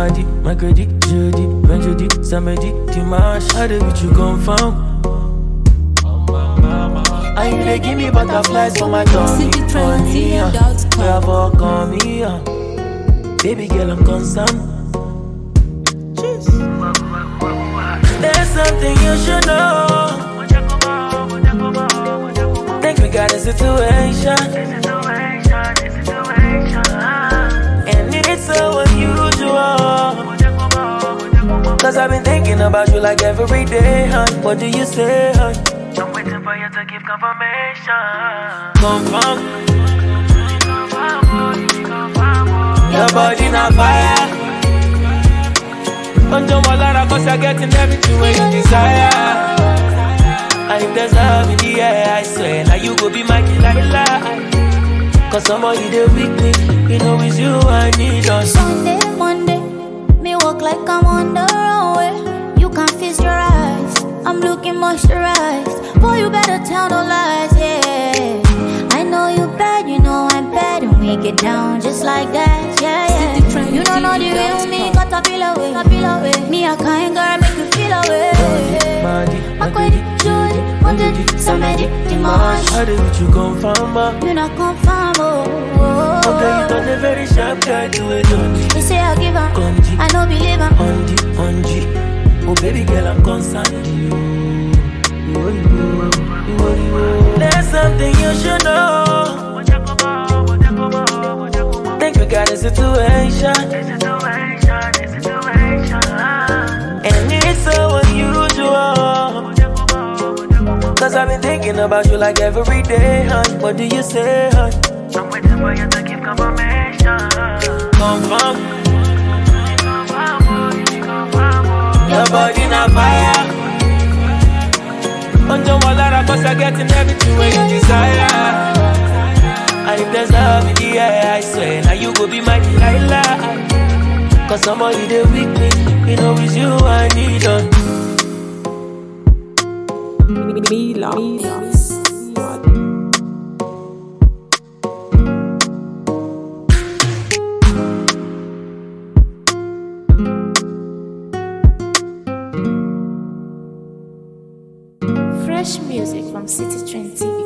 Mardi, mercredi, jeudi, vendredi, samedi, dimanche. How did you confirm? And you they give me butterflies for my tummy, honey. Where fuck on me, baby girl, I'm concerned. There's something you should know. Think we got a situation, and it's so unusual. Cause I've been thinking about you like every day, hon. What do you say, hon? I'm waiting for you to give confirmation. Confirm. Your body not fire. Don't jump all out cause you're getting everything when you desire. And if there's love in the air, I swear, now you go be my Delilah. Cause somebody there with me, you know it's you I need us. Sunday, Monday, me walk like I'm on the runway. You can't feast your eyes, I'm looking moisturized. Boy, you better tell no lies, yeah. I know you bad, you know I'm bad, and we get down just like that, yeah, yeah. You don't know the real me, got a feel away. Me a kind girl, make you feel away. Mardi, Jody, Monday, Sunday, Dimanche. how did you confirm? You not confirm, oh. Okay, you done a very sharp guy to it, don't you? They say I give her, Conji, I know believe her. Onji. Oh baby girl, I'm concerned. There's something you should know. Think we got a situation, and it's so unusual. Cause I've been thinking about you like every day, hon. What do you say, hon? I'm waiting for you to give confirmation. Confirm. Your body not fire. Don't jump all out cause you're getting everything when you desire. And if there's love in the air, I swear, now you go be my Delilah. Cause somebody there with me, you know it's you I need on. Fresh music from City 20.